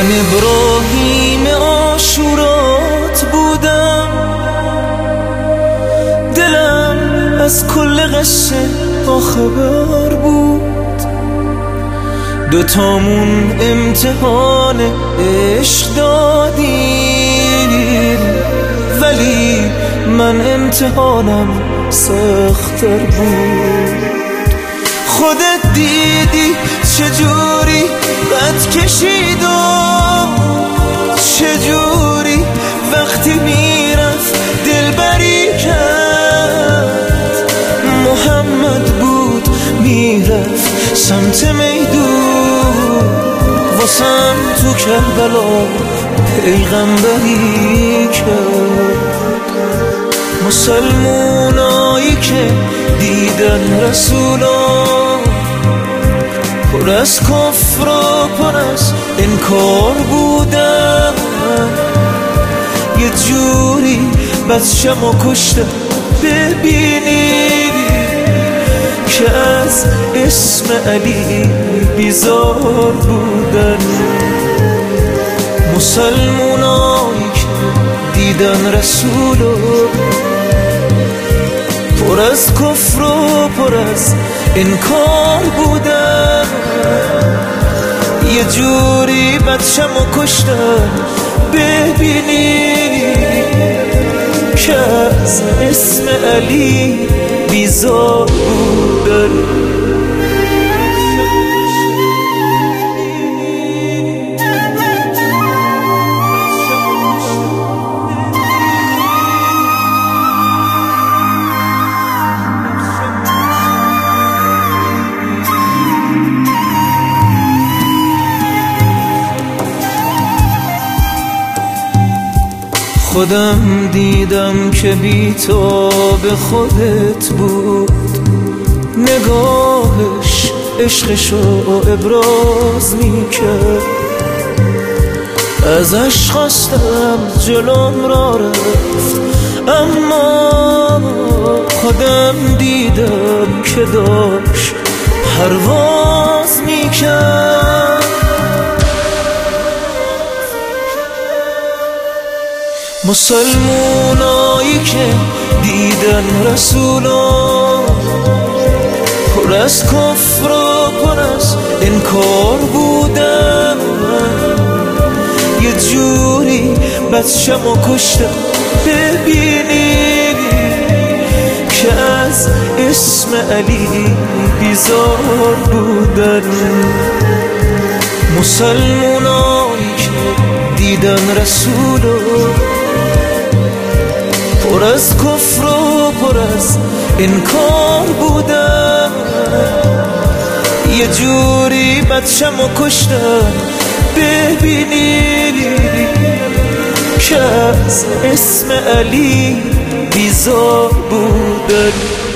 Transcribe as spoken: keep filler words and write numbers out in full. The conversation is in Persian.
من ابراهیم عاشورات بودم، دلم از کل قصه با خبر بود. دوتامون امتحان عشق دادیم، ولی من امتحانم سخت‌تر بود. خودت دیدی چجوری قد کشیدم، چجوری وقتی میرفت دلبری کرد. محمد بود میرفت سمت میدون، واسم تو کربلا پیغمبری کرد. مسلمونایی که دیدن رسولا پر از کفر و پر از انکار بودن، یه جوری بچم و کشته ببینی که از اسم علی بیزار بودن. مسلمونایی که دیدن رسولو پر از کفر و پر از انکار بودن، یه جوری بچم و کشتن ببینی که از اسم علی بیزار بودن. خودم دیدم که بی تو به خودت بود، نگاهش عشقشو ابراز میکرد. ازش خواستم جلوم را رفت، اما خودم دیدم که داشت پرواز میکرد. مسلمونایی که دیدن رسولا پر از کفر و پر از انکار بودن، یه جوری بچم و کشتم ببینی که از اسم علی بیزار بودن. مسلمونایی که دیدن رسولو پر از کفر و پر از انکار بودن، یه جوری بچم و کشتن ببینی که از اسم علی بیزار بودن.